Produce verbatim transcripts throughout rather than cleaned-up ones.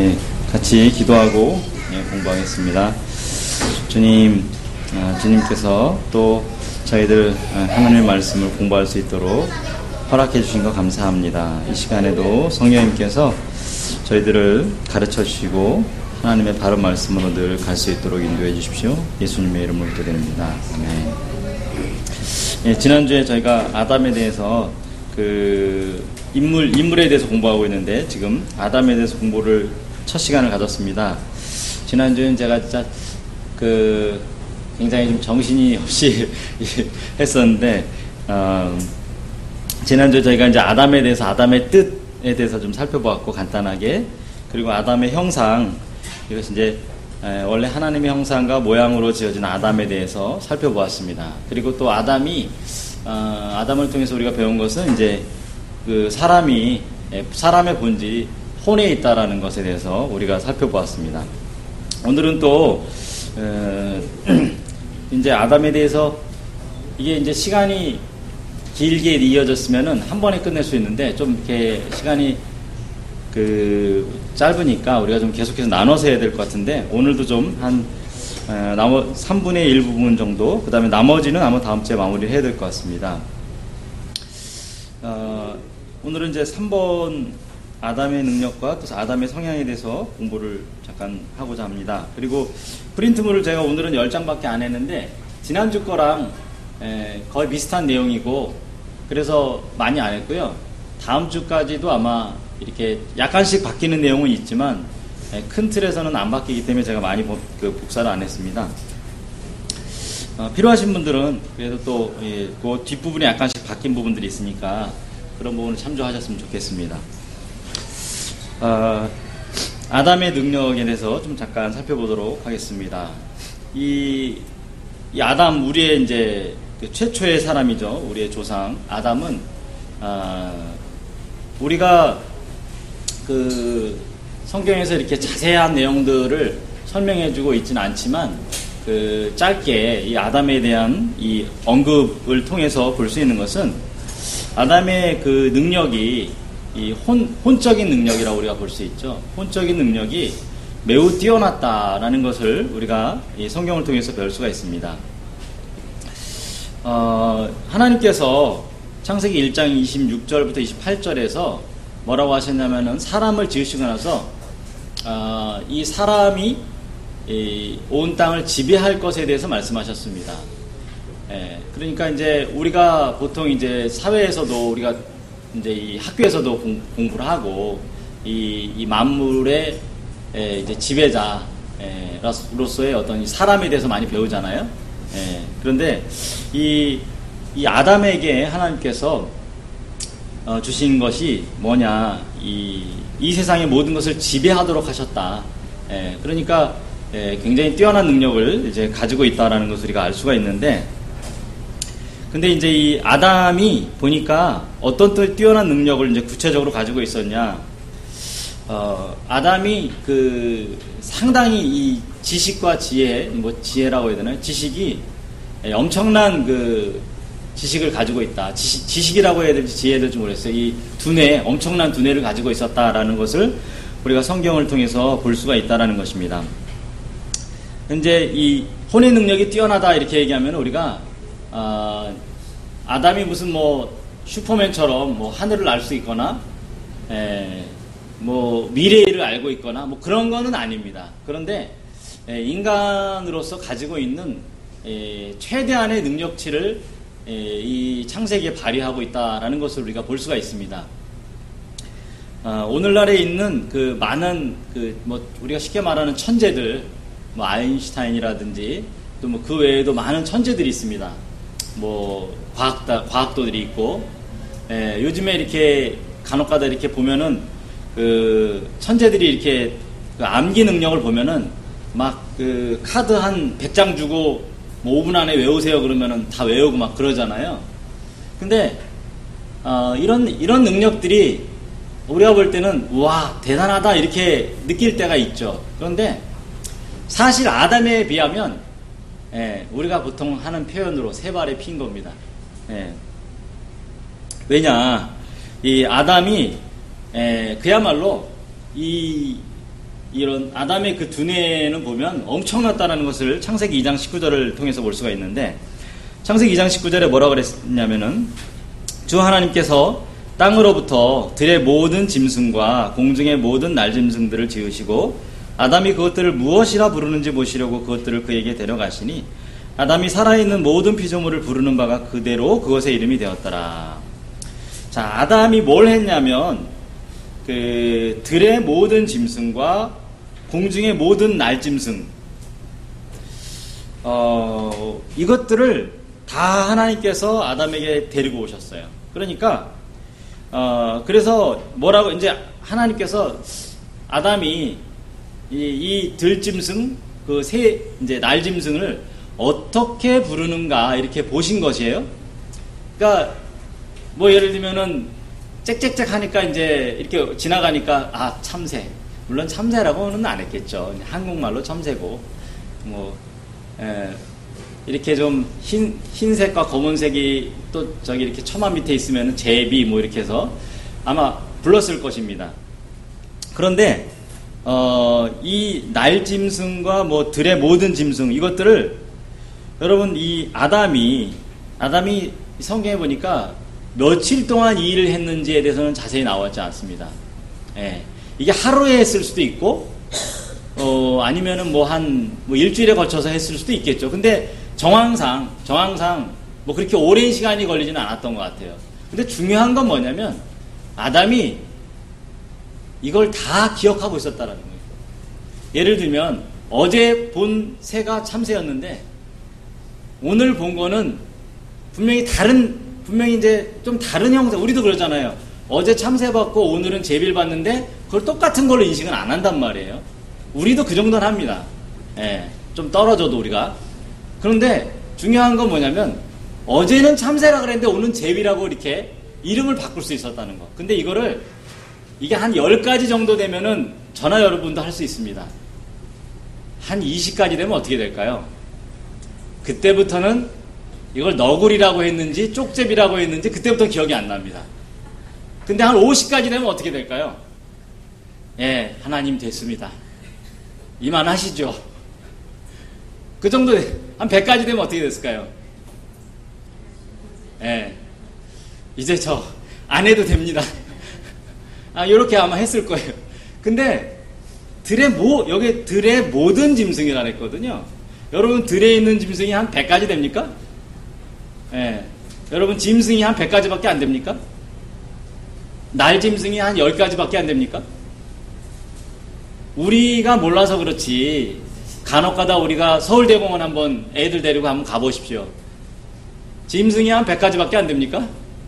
예, 같이 기도하고 예, 공부하겠습니다. 주님, 아, 주님께서 또 저희들 하나님의 말씀을 공부할 수 있도록 허락해 주신 거 감사합니다. 이 시간에도 성령님께서 저희들을 가르쳐 주시고 하나님의 바른 말씀으로 늘 갈 수 있도록 인도해 주십시오. 예수님의 이름으로 기도드립니다. 아멘. 예, 지난주에 저희가 아담에 대해서 그 인물, 인물에 대해서 공부하고 있는데 지금 아담에 대해서 공부를 첫 시간을 가졌습니다. 지난주에는 제가 진짜 그 굉장히 좀 정신이 없이 했었는데, 어, 지난주에 저희가 이제 아담에 대해서, 아담의 뜻에 대해서 좀 살펴보았고, 간단하게. 그리고 아담의 형상, 이것이 이제, 에, 원래 하나님의 형상과 모양으로 지어진 아담에 대해서 살펴보았습니다. 그리고 또 아담이, 어, 아담을 통해서 우리가 배운 것은 이제, 그 사람이, 에, 사람의 본질이 혼에 있다라는 것에 대해서 우리가 살펴보았습니다. 오늘은 또, 에, 이제 아담에 대해서 이게 이제 시간이 길게 이어졌으면은 한 번에 끝낼 수 있는데 좀 이렇게 시간이 그 짧으니까 우리가 좀 계속해서 나눠서 해야 될 것 같은데 오늘도 좀 한 나머 삼분의 일 부분 정도 그 다음에 나머지는 아마 다음 주에 마무리를 해야 될 것 같습니다. 어, 오늘은 이제 삼 번 아담의 능력과 또 아담의 성향에 대해서 공부를 잠깐 하고자 합니다. 그리고 프린트물을 제가 오늘은 열 장밖에 안 했는데 지난주 거랑 에, 거의 비슷한 내용이고 그래서 많이 안 했고요. 다음 주까지도 아마 이렇게 약간씩 바뀌는 내용은 있지만 에, 큰 틀에서는 안 바뀌기 때문에 제가 많이 보, 그 복사를 안 했습니다. 어, 필요하신 분들은 그래도 또 예, 그 뒷부분에 약간씩 바뀐 부분들이 있으니까 그런 부분을 참조하셨으면 좋겠습니다. 어, 아담의 능력에 대해서 좀 잠깐 살펴보도록 하겠습니다. 이, 이 아담, 우리의 이제 그 최초의 사람이죠. 우리의 조상. 아담은, 어, 우리가 그 성경에서 이렇게 자세한 내용들을 설명해주고 있지는 않지만, 그 짧게 이 아담에 대한 이 언급을 통해서 볼 수 있는 것은 아담의 그 능력이 이 혼, 혼적인 능력이라고 우리가 볼 수 있죠. 혼적인 능력이 매우 뛰어났다라는 것을 우리가 이 성경을 통해서 배울 수가 있습니다. 어, 하나님께서 창세기 일 장 이십육 절부터 이십팔 절에서 뭐라고 하셨냐면은 사람을 지으시고 나서 어, 이 사람이 이 온 땅을 지배할 것에 대해서 말씀하셨습니다. 예, 그러니까 이제 우리가 보통 이제 사회에서도 우리가 이제 이 학교에서도 공, 공부를 하고 이, 이 만물의 에, 이제 지배자로서의 어떤 이 사람에 대해서 많이 배우잖아요. 에, 그런데 이, 이 아담에게 하나님께서 어, 주신 것이 뭐냐? 이, 이 세상의 모든 것을 지배하도록 하셨다. 에, 그러니까 에, 굉장히 뛰어난 능력을 이제 가지고 있다라는 것을 우리가 알 수가 있는데. 근데 이제 이 아담이 보니까 어떤 또 뛰어난 능력을 이제 구체적으로 가지고 있었냐. 어, 아담이 그 상당히 이 지식과 지혜, 뭐 지혜라고 해야 되나요? 지식이 엄청난 그 지식을 가지고 있다. 지식, 지식이라고 해야 될지 지혜를 좀 모르겠어요. 이 두뇌, 엄청난 두뇌를 가지고 있었다라는 것을 우리가 성경을 통해서 볼 수가 있다라는 것입니다. 이제 이 혼의 능력이 뛰어나다 이렇게 얘기하면 우리가 아, 아담이 무슨 뭐 슈퍼맨처럼 뭐 하늘을 알 수 있거나 에, 뭐 미래를 알고 있거나 뭐 그런 거는 아닙니다. 그런데 에, 인간으로서 가지고 있는 에, 최대한의 능력치를 에, 이 창세기에 발휘하고 있다라는 것을 우리가 볼 수가 있습니다. 아, 오늘날에 있는 그 많은 그 뭐 우리가 쉽게 말하는 천재들, 뭐 아인슈타인이라든지 또 뭐 그 외에도 많은 천재들이 있습니다. 뭐 과학다 과학도들이 있고 에, 요즘에 이렇게 간혹가다 이렇게 보면은 그 천재들이 이렇게 그 암기 능력을 보면은 막 그 카드 한 백 장 주고 뭐 오 분 안에 외우세요 그러면은 다 외우고 막 그러잖아요. 근데 어, 이런 이런 능력들이 우리가 볼 때는 와 대단하다 이렇게 느낄 때가 있죠. 그런데 사실 아담에 비하면 예, 우리가 보통 하는 표현으로 세 발의 피인 겁니다. 예. 왜냐, 이 아담이 예, 그야말로 이 이런 아담의 그 두뇌는 보면 엄청났다는 것을 창세기 이 장 십구 절을 통해서 볼 수가 있는데, 창세기 이 장 십구 절에 뭐라고 그랬냐면은 주 하나님께서 땅으로부터 들의 모든 짐승과 공중의 모든 날짐승들을 지으시고 아담이 그것들을 무엇이라 부르는지 보시려고 그것들을 그에게 데려가시니 아담이 살아있는 모든 피조물을 부르는 바가 그대로 그것의 이름이 되었더라. 자, 아담이 뭘 했냐면 그 들의 모든 짐승과 공중의 모든 날짐승, 어, 이것들을 다 하나님께서 아담에게 데리고 오셨어요. 그러니까 어, 그래서 뭐라고 이제 하나님께서 아담이 이, 이 들짐승, 그 새 이제 날짐승을 어떻게 부르는가 이렇게 보신 것이에요. 그러니까 뭐 예를 들면은 짹짹짹 하니까 이제 이렇게 지나가니까 아 참새, 물론 참새라고는 안 했겠죠. 한국말로 참새고 뭐 에, 이렇게 좀 흰, 흰색과 검은색이 또 저기 이렇게 처마 밑에 있으면 제비 뭐 이렇게 해서 아마 불렀을 것입니다. 그런데 어, 이 날짐승과 뭐 들의 모든 짐승 이것들을 여러분 이 아담이 아담이 성경에 보니까 며칠 동안 이 일을 했는지에 대해서는 자세히 나왔지 않습니다. 예. 이게 하루에 했을 수도 있고 어, 아니면은 뭐 한 뭐 일주일에 걸쳐서 했을 수도 있겠죠. 근데 정황상 정황상 뭐 그렇게 오랜 시간이 걸리지는 않았던 것 같아요. 근데 중요한 건 뭐냐면 아담이 이걸 다 기억하고 있었다라는 거예요. 예를 들면 어제 본 새가 참새였는데 오늘 본 거는 분명히 다른 분명히 이제 좀 다른 형상. 우리도 그러잖아요. 어제 참새 봤고 오늘은 제비를 봤는데 그걸 똑같은 걸로 인식은 안 한단 말이에요. 우리도 그 정도는 합니다. 예, 좀 떨어져도 우리가. 그런데 중요한 건 뭐냐면 어제는 참새라 그랬는데 오늘은 제비라고 이렇게 이름을 바꿀 수 있었다는 거. 근데 이거를 이게 한 열 가지 정도 되면은 저나 여러분도 할 수 있습니다. 한 이십 가지 되면 어떻게 될까요? 그때부터는 이걸 너구리라고 했는지 쪽제비라고 했는지 그때부터 기억이 안 납니다. 근데 한 오십 가지 되면 어떻게 될까요? 예, 하나님 됐습니다. 이만하시죠. 그 정도, 한 백 가지 되면 어떻게 됐을까요? 예, 이제 저 안 해도 됩니다. 아, 요렇게 아마 했을 거예요. 근데 들의 모, 여기 들의 모든 짐승이라 했거든요. 여러분 들에 있는 짐승이 한 백 가지 됩니까? 예, 여러분 짐승이 한 백 가지밖에 안 됩니까? 날 짐승이 한 열 가지밖에 안 됩니까? 우리가 몰라서 그렇지 간혹가다 우리가 서울대공원 한번 애들 데리고 한번 가보십시오. 짐승이 한 백 가지밖에 안 됩니까?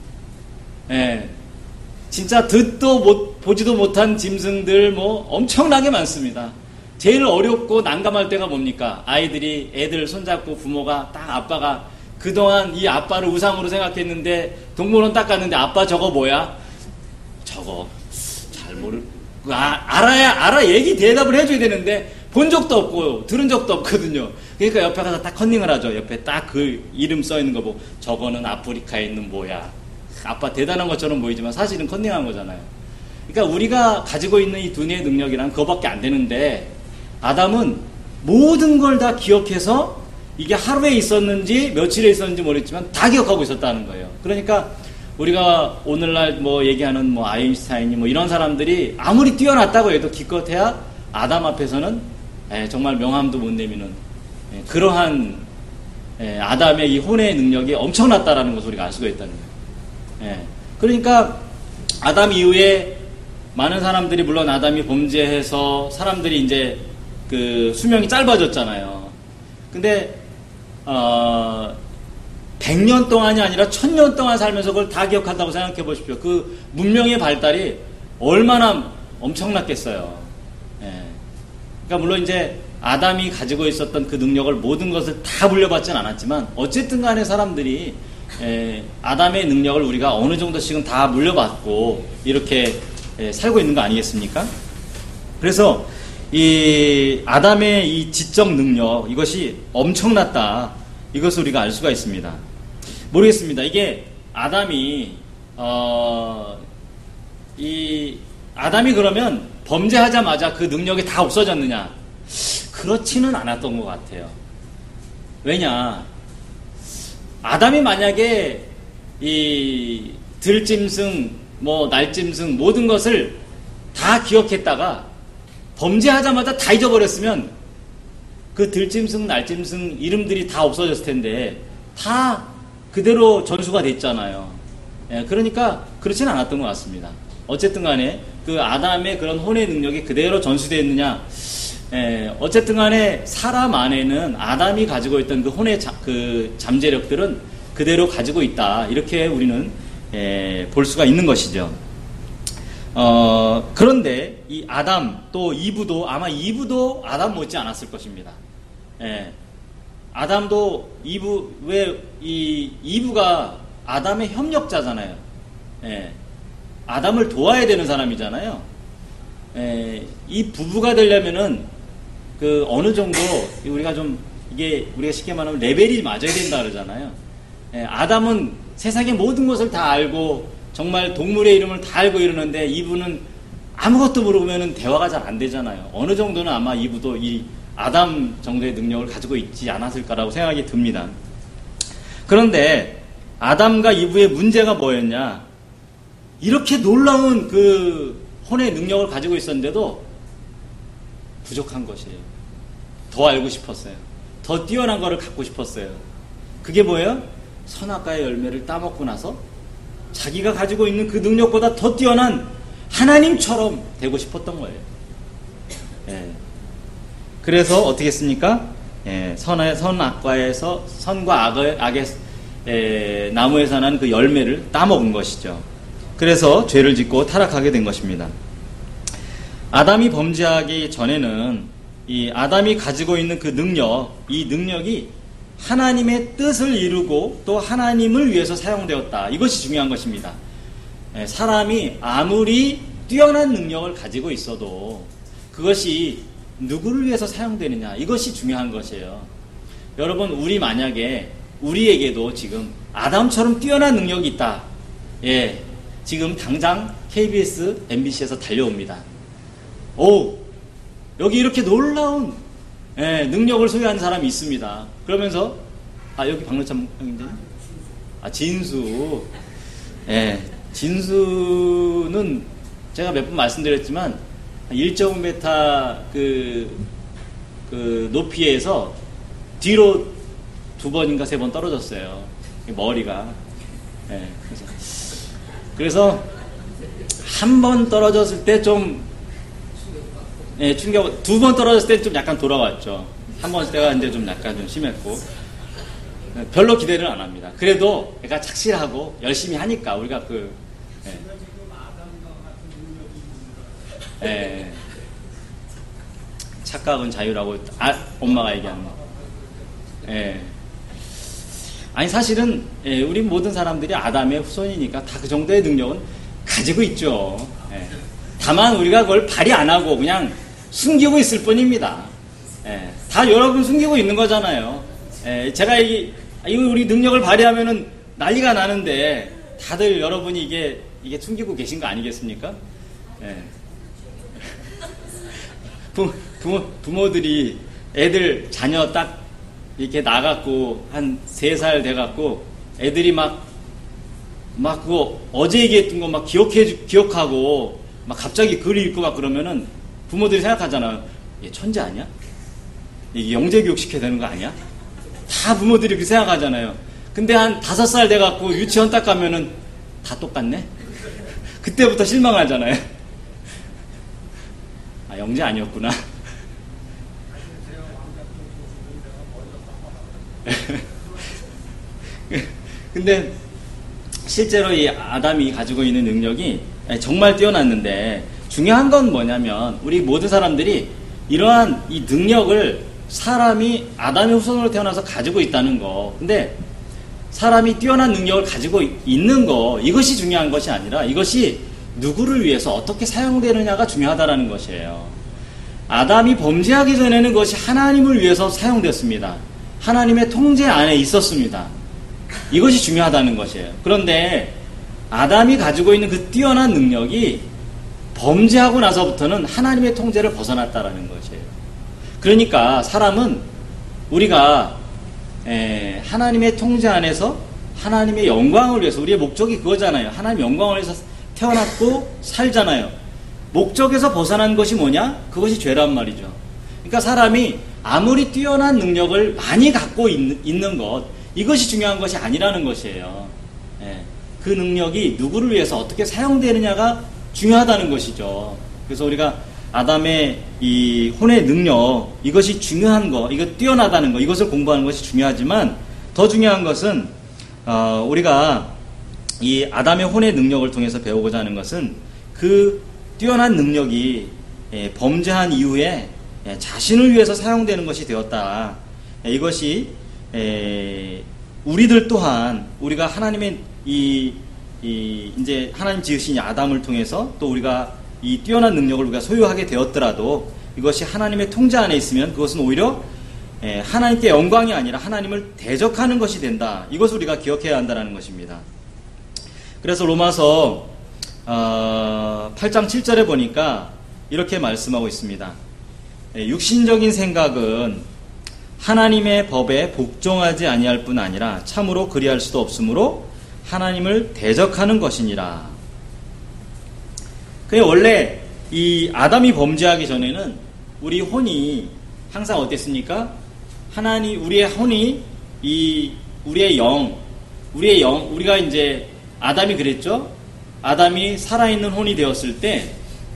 예, 진짜 듣도 못, 보지도 못한 짐승들 뭐 엄청나게 많습니다. 제일 어렵고 난감할 때가 뭡니까? 아이들이 애들 손잡고 부모가 딱 아빠가 그동안 이 아빠를 우상으로 생각했는데 동물원 딱 갔는데 아빠 저거 뭐야? 저거 잘 모르 아, 알아야 알아 얘기 대답을 해줘야 되는데 본 적도 없고 들은 적도 없거든요. 그러니까 옆에 가서 딱 컨닝을 하죠. 옆에 딱 그 이름 써 있는 거 보고 저거는 아프리카에 있는 뭐야. 아빠 대단한 것처럼 보이지만 사실은 컨닝한 거잖아요. 그러니까 우리가 가지고 있는 이 두뇌의 능력이란 그거밖에 안 되는데 아담은 모든 걸 다 기억해서 이게 하루에 있었는지 며칠에 있었는지 모르겠지만 다 기억하고 있었다는 거예요. 그러니까 우리가 오늘날 뭐 얘기하는 뭐 아인슈타인이 뭐 이런 사람들이 아무리 뛰어났다고 해도 기껏해야 아담 앞에서는 에, 정말 명함도 못 내미는 에, 그러한 에, 아담의 이 혼의 능력이 엄청났다라는 것을 우리가 알 수가 있다는 거예요. 에, 그러니까 아담 이후에 많은 사람들이 물론 아담이 범죄해서 사람들이 이제 그 수명이 짧아졌잖아요. 근데 어, 백 년 동안이 아니라 천 년 동안 살면서 그걸 다 기억한다고 생각해 보십시오. 그 문명의 발달이 얼마나 엄청났겠어요. 예. 그러니까 물론 이제 아담이 가지고 있었던 그 능력을 모든 것을 다 물려받지는 않았지만 어쨌든 간에 사람들이 예, 아담의 능력을 우리가 어느 정도씩은 다 물려받고 이렇게 예, 살고 있는 거 아니겠습니까? 그래서 이 아담의 이 지적 능력 이것이 엄청났다. 이것을 우리가 알 수가 있습니다. 모르겠습니다. 이게 아담이 어, 이 아담이 그러면 범죄하자마자 그 능력이 다 없어졌느냐? 그렇지는 않았던 것 같아요. 왜냐? 아담이 만약에 이 들짐승, 뭐 날짐승 모든 것을 다 기억했다가 범죄하자마자 다 잊어버렸으면 그 들짐승, 날짐승 이름들이 다 없어졌을 텐데 다 그대로 전수가 됐잖아요. 예, 그러니까 그렇지는 않았던 것 같습니다. 어쨌든 간에 그 아담의 그런 혼의 능력이 그대로 전수되었느냐? 예, 어쨌든 간에 사람 안에는 아담이 가지고 있던 그 혼의 자, 그 잠재력들은 그대로 가지고 있다. 이렇게 우리는 예, 볼 수가 있는 것이죠. 어, 그런데 이 아담 또 이브도 아마 이브도 아담 못지 않았을 것입니다. 예, 아담도 이브 왜 이 이브가 아담의 협력자잖아요. 예, 아담을 도와야 되는 사람이잖아요. 예, 이 부부가 되려면은 그 어느 정도 우리가 좀 이게 우리가 쉽게 말하면 레벨이 맞아야 된다 그러잖아요. 예, 아담은 세상의 모든 것을 다 알고 정말 동물의 이름을 다 알고 이러는데 이브는 아무것도 모르면은 대화가 잘 안 되잖아요. 어느 정도는 아마 이브도 이 아담 정도의 능력을 가지고 있지 않았을까라고 생각이 듭니다. 그런데 아담과 이브의 문제가 뭐였냐? 이렇게 놀라운 그 혼의 능력을 가지고 있었는데도 부족한 것이에요. 더 알고 싶었어요. 더 뛰어난 거를 갖고 싶었어요. 그게 뭐예요? 선악과의 열매를 따먹고 나서 자기가 가지고 있는 그 능력보다 더 뛰어난 하나님처럼 되고 싶었던 거예요. 예. 그래서 어떻게 했습니까? 예, 선, 선악과에서 선과 악의, 악의 예, 나무에서 난 그 열매를 따먹은 것이죠. 그래서 죄를 짓고 타락하게 된 것입니다. 아담이 범죄하기 전에는 이 아담이 가지고 있는 그 능력, 이 능력이 하나님의 뜻을 이루고 또 하나님을 위해서 사용되었다. 이것이 중요한 것입니다. 예, 사람이 아무리 뛰어난 능력을 가지고 있어도 그것이 누구를 위해서 사용되느냐, 이것이 중요한 것이에요. 여러분, 우리 만약에 우리에게도 지금 아담처럼 뛰어난 능력이 있다. 예, 지금 당장 케이비에스, 엠비씨에서 달려옵니다. 오, 여기 이렇게 놀라운 예, 능력을 소유한 사람이 있습니다. 그러면서 아, 여기 박노참 형인데, 아, 진수, 예, 진수는 제가 몇 번 말씀드렸지만 일 점 오 미터 그, 그 높이에서 뒤로 두 번인가 세 번 떨어졌어요. 머리가. 예, 그래서, 그래서 한 번 떨어졌을 때 좀 예, 충격, 두 번 떨어졌을 때 좀 약간 돌아왔죠. 한 번 때가 이제 좀 약간 좀 심했고. 별로 기대를 안 합니다. 그래도 애가 착실하고 열심히 하니까 우리가 그, 예. 예. 착각은 자유라고 아, 엄마가 얘기하는 거. 예. 아니, 사실은, 예, 우리 모든 사람들이 아담의 후손이니까 다 그 정도의 능력은 가지고 있죠. 예. 다만 우리가 그걸 발휘 안 하고 그냥 숨기고 있을 뿐입니다. 예. 다 여러분 숨기고 있는 거잖아요. 예. 제가 이, 이거 우리 능력을 발휘하면은 난리가 나는데 다들 여러분이 이게, 이게 숨기고 계신 거 아니겠습니까? 예. 부, 부모, 부모들이 애들, 자녀 딱 이렇게 나갔고, 한 세 살 돼갖고, 애들이 막, 막 그거 어제 얘기했던 거 막 기억해, 기억하고, 막 갑자기 글을 읽고 막 그러면은 부모들이 생각하잖아요. 얘 천재 아니야? 이게 영재교육 시켜야 되는 거 아니야? 다 부모들이 그렇게 생각하잖아요. 근데 한 다섯 살 돼갖고 유치원 딱 가면은 다 똑같네? 그때부터 실망하잖아요. 아, 영재 아니었구나. 근데 실제로 이 아담이 가지고 있는 능력이 정말 뛰어났는데 중요한 건 뭐냐면 우리 모든 사람들이 이러한 이 능력을 사람이 아담의 후손으로 태어나서 가지고 있다는 거. 근데 사람이 뛰어난 능력을 가지고 있는 거, 이것이 중요한 것이 아니라 이것이 누구를 위해서 어떻게 사용되느냐가 중요하다는 것이에요. 아담이 범죄하기 전에는 그것이 하나님을 위해서 사용됐습니다. 하나님의 통제 안에 있었습니다. 이것이 중요하다는 것이에요. 그런데 아담이 가지고 있는 그 뛰어난 능력이 범죄하고 나서부터는 하나님의 통제를 벗어났다라는 것이에요. 그러니까 사람은 우리가 에, 하나님의 통제 안에서 하나님의 영광을 위해서, 우리의 목적이 그거잖아요. 하나님의 영광을 위해서 태어났고 살잖아요. 목적에서 벗어난 것이 뭐냐? 그것이 죄란 말이죠. 그러니까 사람이 아무리 뛰어난 능력을 많이 갖고 있는, 있는 것, 이것이 중요한 것이 아니라는 것이에요. 예, 그 능력이 누구를 위해서 어떻게 사용되느냐가 중요하다는 것이죠. 그래서 우리가 아담의 이 혼의 능력, 이것이 중요한 거, 이거 뛰어나다는 거, 이것을 공부하는 것이 중요하지만 더 중요한 것은 어, 우리가 이 아담의 혼의 능력을 통해서 배우고자 하는 것은 그 뛰어난 능력이 예, 범죄한 이후에 예, 자신을 위해서 사용되는 것이 되었다. 예, 이것이 예, 우리들 또한 우리가 하나님의 이, 이 이제 하나님 지으신 아담을 통해서 또 우리가 이 뛰어난 능력을 우리가 소유하게 되었더라도 이것이 하나님의 통제 안에 있으면 그것은 오히려 예, 하나님께 영광이 아니라 하나님을 대적하는 것이 된다. 이것을 우리가 기억해야 한다는 것입니다. 그래서 로마서 어, 팔 장 칠 절에 보니까 이렇게 말씀하고 있습니다. 예, 육신적인 생각은 하나님의 법에 복종하지 아니할 뿐 아니라 참으로 그리할 수도 없으므로 하나님을 대적하는 것이니라. 그게 원래 이 아담이 범죄하기 전에는 우리 혼이 항상 어땠습니까? 하나님, 우리의 혼이 이 우리의 영, 우리의 영, 우리가 이제 아담이 그랬죠? 아담이 살아있는 혼이 되었을 때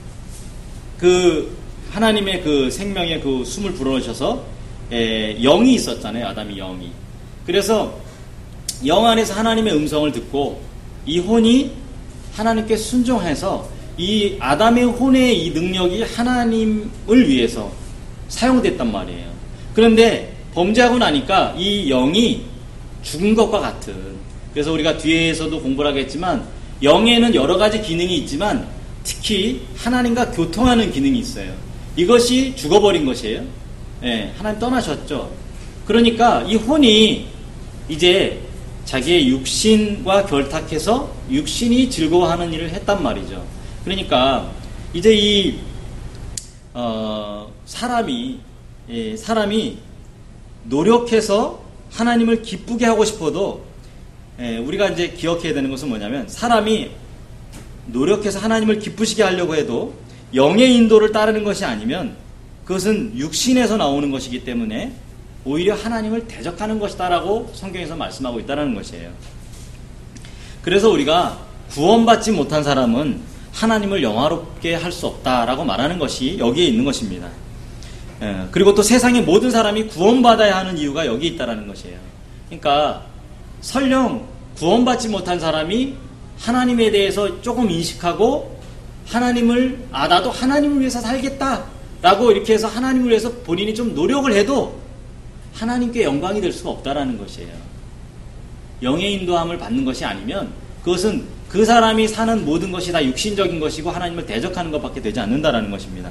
그 하나님의 그 생명의 그 숨을 불어넣으셔서 에, 영이 있었잖아요. 아담이 영이. 그래서 영 안에서 하나님의 음성을 듣고 이 혼이 하나님께 순종해서 이 아담의 혼의 이 능력이 하나님을 위해서 사용됐단 말이에요. 그런데 범죄하고 나니까 이 영이 죽은 것과 같은, 그래서 우리가 뒤에서도 공부를 하겠지만 영에는 여러 가지 기능이 있지만 특히 하나님과 교통하는 기능이 있어요. 이것이 죽어버린 것이에요. 예, 하나님 떠나셨죠. 그러니까 이 혼이 이제 자기의 육신과 결탁해서 육신이 즐거워하는 일을 했단 말이죠. 그러니까 이제 이 어, 사람이 예, 사람이 노력해서 하나님을 기쁘게 하고 싶어도 예, 우리가 이제 기억해야 되는 것은 뭐냐면 사람이 노력해서 하나님을 기쁘시게 하려고 해도 영의 인도를 따르는 것이 아니면 그것은 육신에서 나오는 것이기 때문에 오히려 하나님을 대적하는 것이다라고 성경에서 말씀하고 있다는 것이에요. 그래서 우리가 구원받지 못한 사람은 하나님을 영화롭게 할 수 없다라고 말하는 것이 여기에 있는 것입니다. 예, 그리고 또 세상의 모든 사람이 구원받아야 하는 이유가 여기 있다는 것이에요. 그러니까 설령 구원받지 못한 사람이 하나님에 대해서 조금 인식하고 하나님을, 아 나도 하나님을 위해서 살겠다 라고 이렇게 해서 하나님을 위해서 본인이 좀 노력을 해도 하나님께 영광이 될 수가 없다라는 것이에요. 영의 인도함을 받는 것이 아니면 그것은 그 사람이 사는 모든 것이 다 육신적인 것이고 하나님을 대적하는 것밖에 되지 않는다라는 것입니다.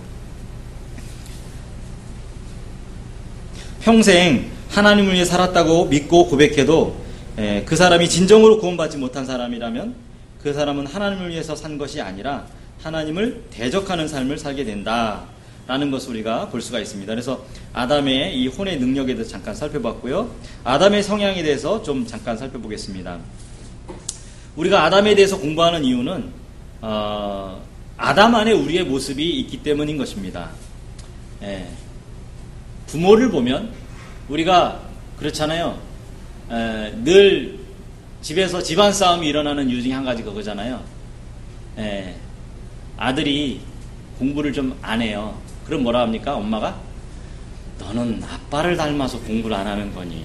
평생 하나님을 위해 살았다고 믿고 고백해도 그 사람이 진정으로 구원받지 못한 사람이라면 그 사람은 하나님을 위해서 산 것이 아니라 하나님을 대적하는 삶을 살게 된다라는 것을 우리가 볼 수가 있습니다. 그래서 아담의 이 혼의 능력에 대해서 잠깐 살펴봤고요. 아담의 성향에 대해서 좀 잠깐 살펴보겠습니다. 우리가 아담에 대해서 공부하는 이유는 어, 아담 안에 우리의 모습이 있기 때문인 것입니다. 예. 부모를 보면 우리가 그렇잖아요. 에, 늘 집에서 집안 싸움이 일어나는 이유 중에 한 가지가 그거잖아요. 에, 아들이 공부를 좀 안 해요. 그럼 뭐라 합니까? 엄마가? 너는 아빠를 닮아서 공부를 안 하는 거니.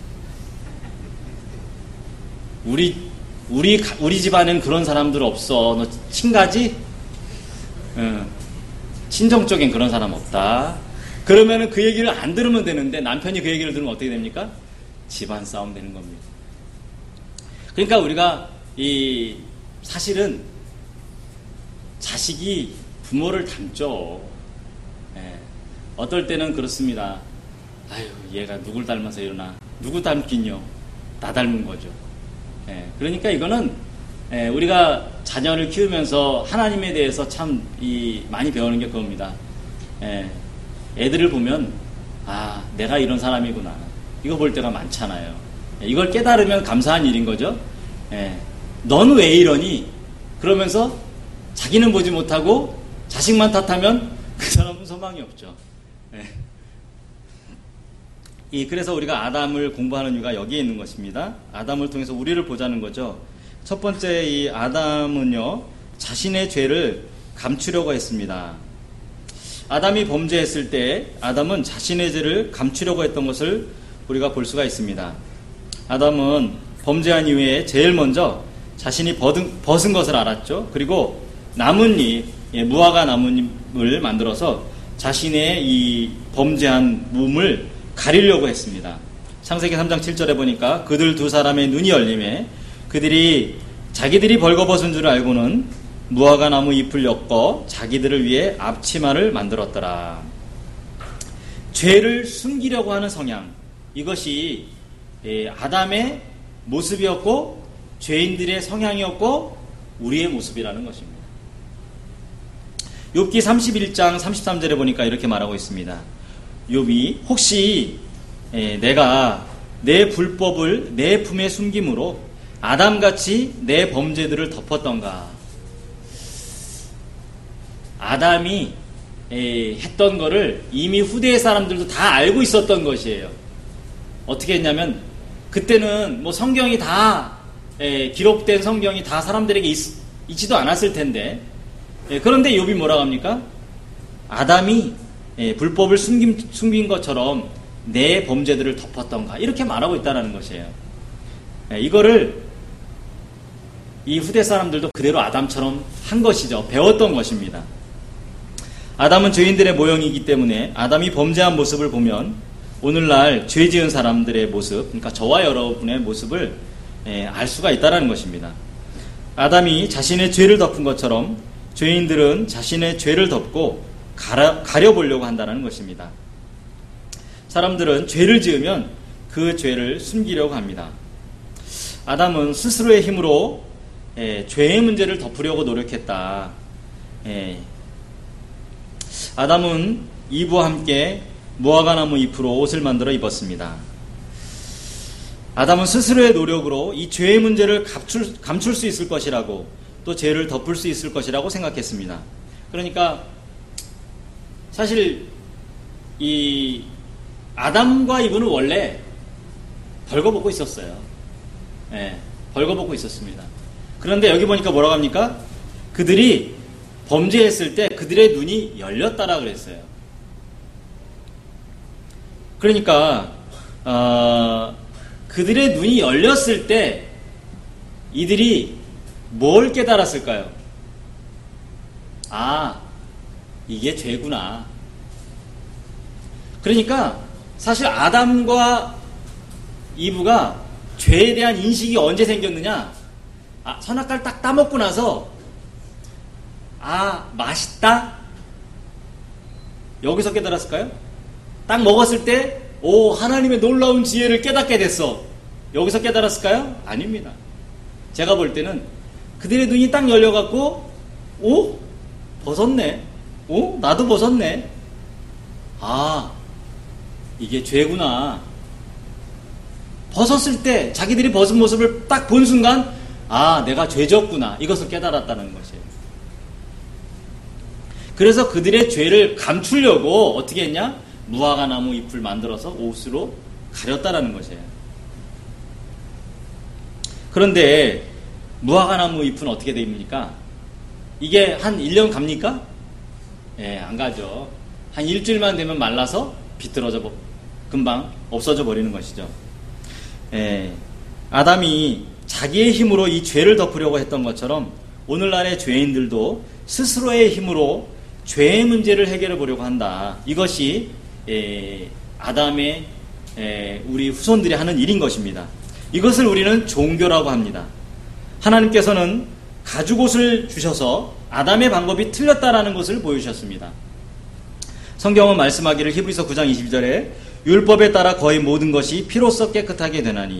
우리 우리 우리 집안엔 그런 사람들 없어. 너 친가지? 응. 친정 쪽엔 그런 사람 없다. 그러면은 그 얘기를 안 들으면 되는데 남편이 그 얘기를 들으면 어떻게 됩니까? 집안 싸움 되는 겁니다. 그러니까 우리가 이 사실은 자식이 부모를 닮죠. 예. 어떨 때는 그렇습니다. 아유, 얘가 누굴 닮아서 이러나. 누구 닮긴요? 나 닮은 거죠. 예. 그러니까 이거는 예, 우리가 자녀를 키우면서 하나님에 대해서 참 이, 많이 배우는 게 그겁니다. 예, 애들을 보면 아, 내가 이런 사람이구나. 이거 볼 때가 많잖아요. 예, 이걸 깨달으면 감사한 일인 거죠. 예, 넌 왜 이러니? 그러면서 자기는 보지 못하고 자식만 탓하면 그 사람은 소망이 없죠. 예. 이, 그래서 우리가 아담을 공부하는 이유가 여기에 있는 것입니다. 아담을 통해서 우리를 보자는 거죠. 첫 번째 이 아담은요, 자신의 죄를 감추려고 했습니다. 아담이 범죄했을 때 아담은 자신의 죄를 감추려고 했던 것을 우리가 볼 수가 있습니다. 아담은 범죄한 이후에 제일 먼저 자신이 벗은, 벗은 것을 알았죠. 그리고 나뭇잎, 예, 무화과 나뭇잎을 만들어서 자신의 이 범죄한 몸을 가리려고 했습니다. 창세기 삼 장 칠 절에 보니까 그들 두 사람의 눈이 열림에 그들이 자기들이 벌거벗은 줄 알고는 무화과 나무 잎을 엮어 자기들을 위해 앞치마를 만들었더라. 죄를 숨기려고 하는 성향, 이것이 아담의 모습이었고 죄인들의 성향이었고 우리의 모습이라는 것입니다. 욥기 삼십일 장 삼십삼 절에 보니까 이렇게 말하고 있습니다. 욥이 혹시 내가 내 불법을 내 품에 숨김으로 아담같이 내 범죄들을 덮었던가. 아담이 했던 거를 이미 후대의 사람들도 다 알고 있었던 것이에요. 어떻게 했냐면 그때는 뭐 성경이 다 기록된 성경이 다 사람들에게 있, 있지도 않았을 텐데, 그런데 욥이 뭐라고 합니까? 아담이 불법을 숨긴, 숨긴 것처럼 내 범죄들을 덮었던가, 이렇게 말하고 있다는 것이에요. 이거를 이 후대 사람들도 그대로 아담처럼 한 것이죠. 배웠던 것입니다. 아담은 죄인들의 모형이기 때문에 아담이 범죄한 모습을 보면 오늘날 죄 지은 사람들의 모습, 그러니까 저와 여러분의 모습을 알 수가 있다는 것입니다. 아담이 자신의 죄를 덮은 것처럼 죄인들은 자신의 죄를 덮고 가려, 가려보려고 한다는 것입니다. 사람들은 죄를 지으면 그 죄를 숨기려고 합니다. 아담은 스스로의 힘으로 예, 죄의 문제를 덮으려고 노력했다. 예. 아담은 이브와 함께 무화과나무 잎으로 옷을 만들어 입었습니다. 아담은 스스로의 노력으로 이 죄의 문제를 감출, 감출 수 있을 것이라고, 또 죄를 덮을 수 있을 것이라고 생각했습니다. 그러니까 사실 이 아담과 이브는 원래 벌거벗고 있었어요. 예, 벌거벗고 있었습니다. 그런데 여기 보니까 뭐라고 합니까? 그들이 범죄했을 때 그들의 눈이 열렸다라 그랬어요. 그러니까 어, 그들의 눈이 열렸을 때 이들이 뭘 깨달았을까요? 아, 이게 죄구나. 그러니까 사실 아담과 이브가 죄에 대한 인식이 언제 생겼느냐? 아, 선악과를 딱 따먹고 나서 아, 맛있다? 여기서 깨달았을까요? 딱 먹었을 때 오, 하나님의 놀라운 지혜를 깨닫게 됐어. 여기서 깨달았을까요? 아닙니다. 제가 볼 때는 그들의 눈이 딱 열려갖고 오? 벗었네. 오? 나도 벗었네. 아, 이게 죄구나. 벗었을 때 자기들이 벗은 모습을 딱 본 순간 아, 내가 죄졌구나. 이것을 깨달았다는 것이에요. 그래서 그들의 죄를 감추려고 어떻게 했냐? 무화과나무 잎을 만들어서 옷으로 가렸다라는 것이에요. 그런데 무화과나무 잎은 어떻게 됩니까? 이게 한 일 년 갑니까? 예, 안 가죠. 한 일주일만 되면 말라서 비틀어져 금방 없어져 버리는 것이죠. 예, 아담이 자기의 힘으로 이 죄를 덮으려고 했던 것처럼 오늘날의 죄인들도 스스로의 힘으로 죄의 문제를 해결해 보려고 한다. 이것이 에, 아담의 에, 우리 후손들이 하는 일인 것입니다. 이것을 우리는 종교라고 합니다. 하나님께서는 가죽옷을 주셔서 아담의 방법이 틀렸다라는 것을 보여주셨습니다. 성경은 말씀하기를 히브리서 구 장 이십이 절에 율법에 따라 거의 모든 것이 피로써 깨끗하게 되나니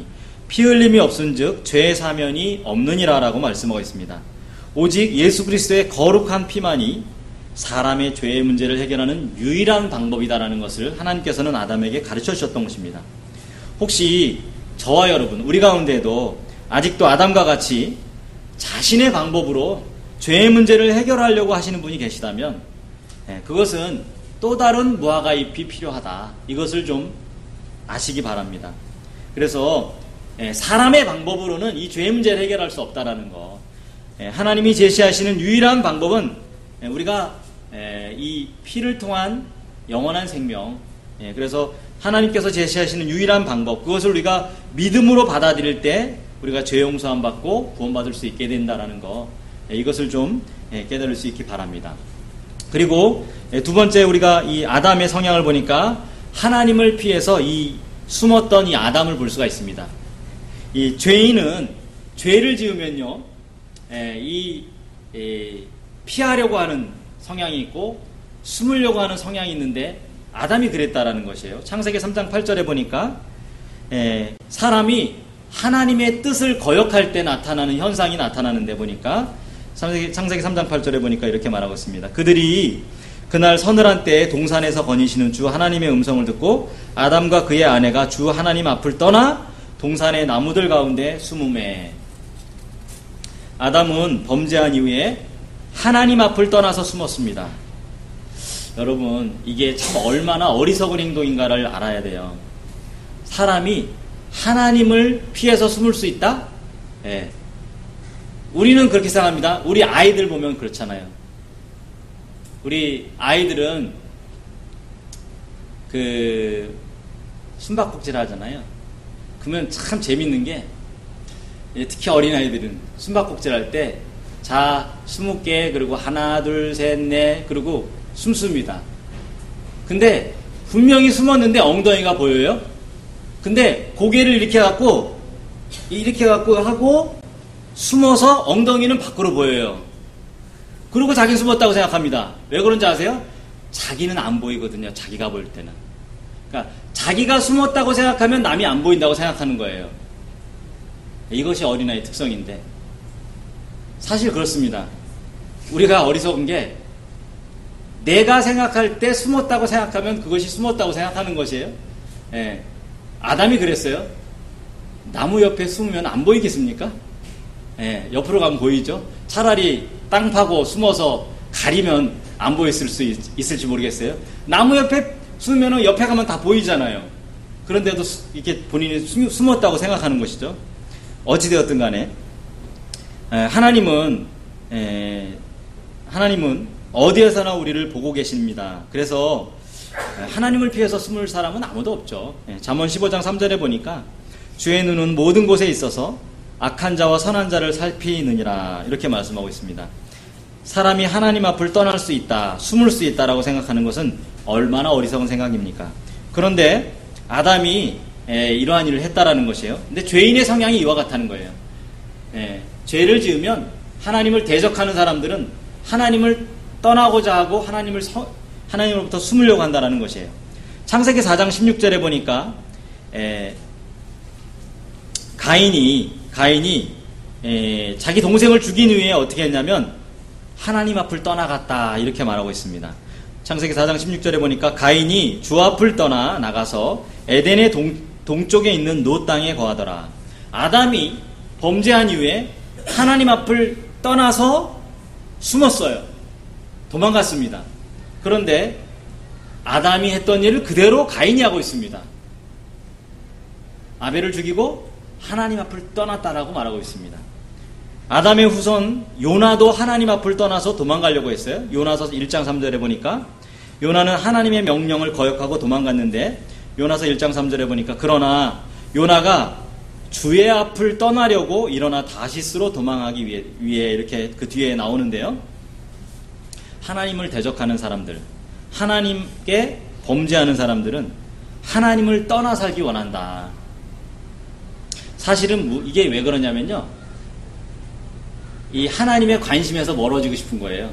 피 흘림이 없은즉 죄의 사면이 없느니라라고 말씀하고 있습니다. 오직 예수 그리스도의 거룩한 피만이 사람의 죄의 문제를 해결하는 유일한 방법이다라는 것을 하나님께서는 아담에게 가르쳐 주셨던 것입니다. 혹시 저와 여러분, 우리 가운데도 아직도 아담과 같이 자신의 방법으로 죄의 문제를 해결하려고 하시는 분이 계시다면 그것은 또 다른 무화과 잎이 필요하다. 이것을 좀 아시기 바랍니다. 그래서 사람의 방법으로는 이 죄의 문제를 해결할 수 없다라는 거. 하나님이 제시하시는 유일한 방법은 우리가 이 피를 통한 영원한 생명, 그래서 하나님께서 제시하시는 유일한 방법, 그것을 우리가 믿음으로 받아들일 때 우리가 죄 용서함 받고 구원받을 수 있게 된다라는 거, 이것을 좀 깨달을 수 있기 바랍니다. 그리고 두 번째, 우리가 이 아담의 성향을 보니까 하나님을 피해서 이 숨었던 이 아담을 볼 수가 있습니다. 이 죄인은 죄를 지으면요, 이 피하려고 하는 성향이 있고 숨으려고 하는 성향이 있는데 아담이 그랬다라는 것이에요. 창세기 삼 장 팔 절에 보니까 사람이 하나님의 뜻을 거역할 때 나타나는 현상이 나타나는데 보니까 창세기, 창세기 삼 장 팔 절에 보니까 이렇게 말하고 있습니다. 그들이 그날 서늘한 때에 동산에서 거니시는 주 하나님의 음성을 듣고 아담과 그의 아내가 주 하나님 앞을 떠나 동산의 나무들 가운데 숨음에. 아담은 범죄한 이후에 하나님 앞을 떠나서 숨었습니다. 여러분, 이게 참 얼마나 어리석은 행동인가를 알아야 돼요. 사람이 하나님을 피해서 숨을 수 있다? 예. 우리는 그렇게 생각합니다. 우리 아이들 보면 그렇잖아요. 우리 아이들은 그 숨바꼭질 하잖아요. 그러면 참 재밌는 게, 특히 어린아이들은 숨바꼭질 할 때 자, 스무 개, 그리고 하나, 둘, 셋, 넷, 그리고 숨습니다. 근데 분명히 숨었는데 엉덩이가 보여요. 근데 고개를 이렇게 갖고 이렇게 갖고 하고 숨어서 엉덩이는 밖으로 보여요. 그리고 자기는 숨었다고 생각합니다. 왜 그런지 아세요? 자기는 안 보이거든요. 자기가 볼 때는. 그러니까 자기가 숨었다고 생각하면 남이 안 보인다고 생각하는 거예요. 이것이 어린아이 특성인데 사실 그렇습니다. 우리가 어리석은 게 내가 생각할 때 숨었다고 생각하면 그것이 숨었다고 생각하는 것이에요. 예. 아담이 그랬어요. 나무 옆에 숨으면 안 보이겠습니까? 예. 옆으로 가면 보이죠. 차라리 땅 파고 숨어서 가리면 안 보였을 수 있, 있을지 모르겠어요. 나무 옆에 숨으면 옆에 가면 다 보이잖아요. 그런데도 수, 이렇게 본인이 숨, 숨었다고 생각하는 것이죠. 어찌되었든 간에 에, 하나님은 에, 하나님은 어디에서나 우리를 보고 계십니다. 그래서 에, 하나님을 피해서 숨을 사람은 아무도 없죠. 에, 잠언 십오 장 삼 절에 보니까 주의 눈은 모든 곳에 있어서 악한 자와 선한 자를 살피느니라 이렇게 말씀하고 있습니다. 사람이 하나님 앞을 떠날 수 있다, 숨을 수 있다라고 생각하는 것은 얼마나 어리석은 생각입니까? 그런데 아담이 에, 이러한 일을 했다라는 것이에요. 근데 죄인의 성향이 이와 같다는 거예요. 에, 죄를 지으면 하나님을 대적하는 사람들은 하나님을 떠나고자 하고 하나님을 서, 하나님으로부터 숨으려고 한다라는 것이에요. 창세기 사 장 십육 절에 보니까 에, 가인이 가인이 에, 자기 동생을 죽인 후에 어떻게 했냐면 하나님 앞을 떠나갔다 이렇게 말하고 있습니다. 창세기 사 장 십육 절에 보니까 가인이 주 앞을 떠나 나가서 에덴의 동, 동쪽에 있는 노 땅에 거하더라. 아담이 범죄한 이후에 하나님 앞을 떠나서 숨었어요. 도망갔습니다. 그런데 아담이 했던 일을 그대로 가인이 하고 있습니다. 아벨을 죽이고 하나님 앞을 떠났다라고 말하고 있습니다. 아담의 후손 요나도 하나님 앞을 떠나서 도망가려고 했어요. 요나서 일 장 삼 절에 보니까 요나는 하나님의 명령을 거역하고 도망갔는데 요나서 일 장 삼 절에 보니까 그러나 요나가 주의 앞을 떠나려고 일어나 다시스로 도망하기 위해, 위해 이렇게 그 뒤에 나오는데요. 하나님을 대적하는 사람들, 하나님께 범죄하는 사람들은 하나님을 떠나 살기 원한다. 사실은 이게 왜 그러냐면요, 이 하나님의 관심에서 멀어지고 싶은 거예요.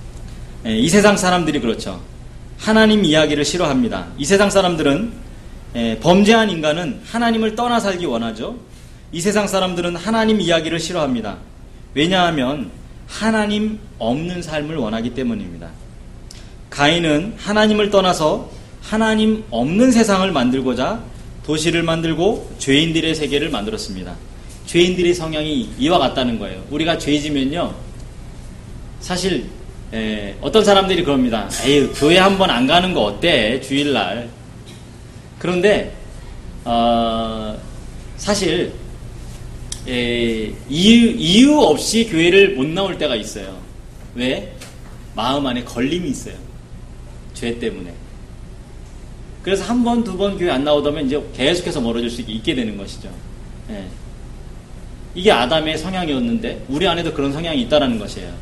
이 세상 사람들이 그렇죠. 하나님 이야기를 싫어합니다. 이 세상 사람들은 에, 범죄한 인간은 하나님을 떠나 살기 원하죠. 이 세상 사람들은 하나님 이야기를 싫어합니다. 왜냐하면 하나님 없는 삶을 원하기 때문입니다. 가인은 하나님을 떠나서 하나님 없는 세상을 만들고자 도시를 만들고 죄인들의 세계를 만들었습니다. 죄인들의 성향이 이와 같다는 거예요. 우리가 죄 지면요, 사실 에, 어떤 사람들이 그럽니다. 에이, 교회 한번 안 가는 거 어때? 주일날. 그런데 어, 사실 에, 이유, 이유 없이 교회를 못 나올 때가 있어요. 왜? 마음 안에 걸림이 있어요. 죄 때문에. 그래서 한 번, 두 번 교회 안 나오다면 이제 계속해서 멀어질 수 있게 되는 것이죠. 예. 이게 아담의 성향이었는데 우리 안에도 그런 성향이 있다라는 것이에요.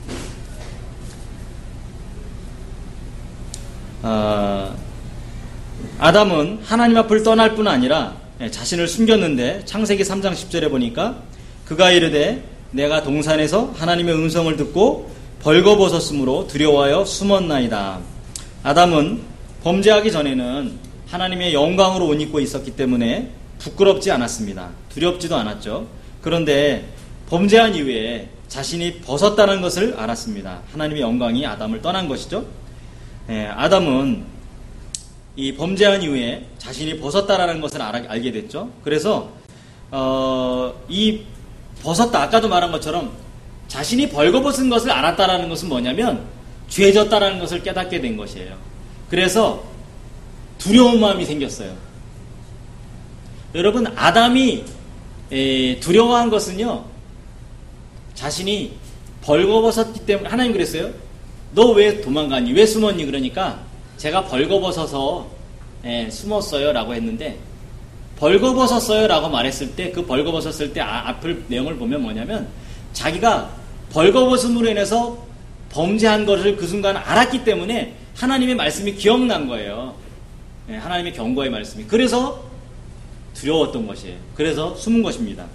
어, 아담은 하나님 앞을 떠날 뿐 아니라 자신을 숨겼는데 창세기 삼 장 십 절에 보니까 그가 이르되 내가 동산에서 하나님의 음성을 듣고 벌거벗었으므로 두려워하여 숨었나이다. 아담은 범죄하기 전에는 하나님의 영광으로 옷 입고 있었기 때문에 부끄럽지 않았습니다. 두렵지도 않았죠. 그런데 범죄한 이후에 자신이 벗었다는 것을 알았습니다. 하나님의 영광이 아담을 떠난 것이죠. 예, 아담은 이 범죄한 이후에 자신이 벗었다라는 것을 알, 알게 됐죠. 그래서 어, 이 벗었다, 아까도 말한 것처럼 자신이 벌거벗은 것을 알았다라는 것은 뭐냐면 죄졌다라는 것을 깨닫게 된 것이에요. 그래서 두려운 마음이 생겼어요. 여러분, 아담이 에, 두려워한 것은요, 자신이 벌거벗었기 때문에. 하나님 그랬어요. 너 왜 도망가니? 왜 숨었니? 그러니까 제가 벌거벗어서 예, 숨었어요 라고 했는데, 벌거벗었어요 라고 말했을 때 그 벌거벗었을 때 아, 앞을 내용을 보면 뭐냐면 자기가 벌거벗음으로 인해서 범죄한 것을 그 순간 알았기 때문에 하나님의 말씀이 기억난 거예요. 예, 하나님의 경고의 말씀이. 그래서 두려웠던 것이에요. 그래서 숨은 것입니다.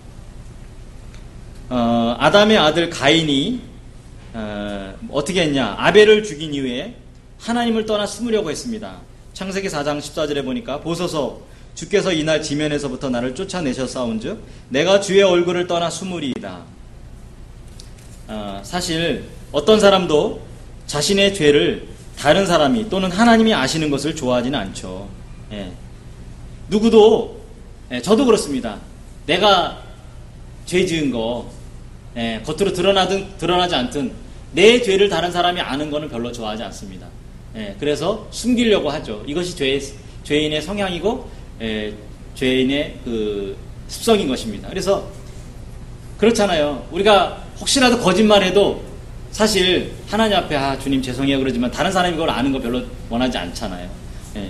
어, 아담의 아들 가인이 어, 어떻게 했냐? 아벨을 죽인 이후에 하나님을 떠나 숨으려고 했습니다. 창세기 사 장 십사 절에 보니까 보소서 주께서 이날 지면에서부터 나를 쫓아내셨사온즉 내가 주의 얼굴을 떠나 숨으리이다. 어, 사실 어떤 사람도 자신의 죄를 다른 사람이 또는 하나님이 아시는 것을 좋아하지는 않죠. 예. 누구도 예, 저도 그렇습니다. 내가 죄 지은 거 예, 겉으로 드러나든 드러나지 않든 내 죄를 다른 사람이 아는 거는 별로 좋아하지 않습니다. 예, 그래서 숨기려고 하죠. 이것이 죄, 죄인의 성향이고 예, 죄인의 그 습성인 것입니다. 그래서 그렇잖아요. 우리가 혹시라도 거짓말해도 사실 하나님 앞에 아 주님 죄송해요 그러지만 다른 사람이 그걸 아는 거 별로 원하지 않잖아요. 예.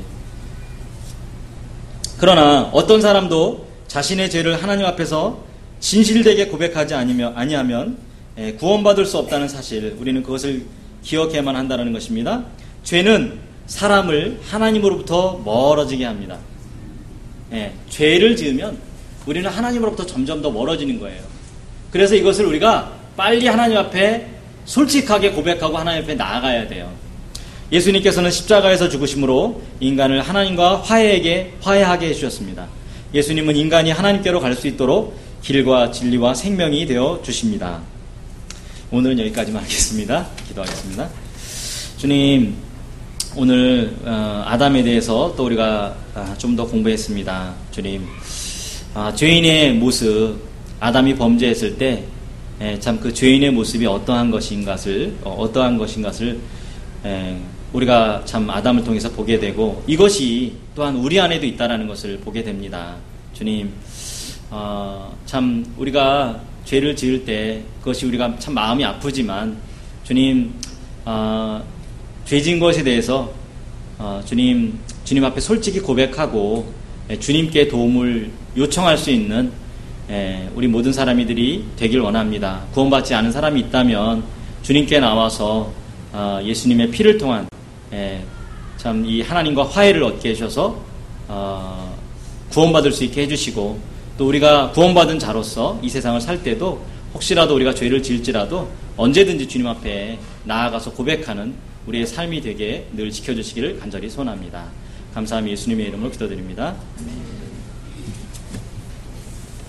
그러나 어떤 사람도 자신의 죄를 하나님 앞에서 진실되게 고백하지 아니며, 아니하면 예, 구원받을 수 없다는 사실, 우리는 그것을 기억해야만 한다는 것입니다. 죄는 사람을 하나님으로부터 멀어지게 합니다. 예, 죄를 지으면 우리는 하나님으로부터 점점 더 멀어지는 거예요. 그래서 이것을 우리가 빨리 하나님 앞에 솔직하게 고백하고 하나님 앞에 나아가야 돼요. 예수님께서는 십자가에서 죽으심으로 인간을 하나님과 화해하게, 화해하게 해주셨습니다. 예수님은 인간이 하나님께로 갈 수 있도록 길과 진리와 생명이 되어 주십니다. 오늘은 여기까지만 하겠습니다. 기도하겠습니다. 주님, 오늘 어, 아담에 대해서 또 우리가 아, 좀 더 공부했습니다. 주님, 아, 죄인의 모습, 아담이 범죄했을 때 참 그 죄인의 모습이 어떠한 것인가를 어, 어떠한 것인가를 에, 우리가 참 아담을 통해서 보게 되고 이것이 또한 우리 안에도 있다라는 것을 보게 됩니다. 주님, 어, 참 우리가 죄를 지을 때 그것이 우리가 참 마음이 아프지만 주님, 어, 죄 지은 것에 대해서 어, 주님, 주님 앞에 솔직히 고백하고 에, 주님께 도움을 요청할 수 있는 에, 우리 모든 사람이들이 되길 원합니다. 구원받지 않은 사람이 있다면 주님께 나와서 어, 예수님의 피를 통한 참 이 하나님과 화해를 얻게 해주셔서 어, 구원받을 수 있게 해주시고 또 우리가 구원받은 자로서 이 세상을 살 때도 혹시라도 우리가 죄를 지을지라도 언제든지 주님 앞에 나아가서 고백하는 우리의 삶이 되게 늘 지켜주시기를 간절히 소원합니다. 감사함이 예수님의 이름으로 기도드립니다. 아멘.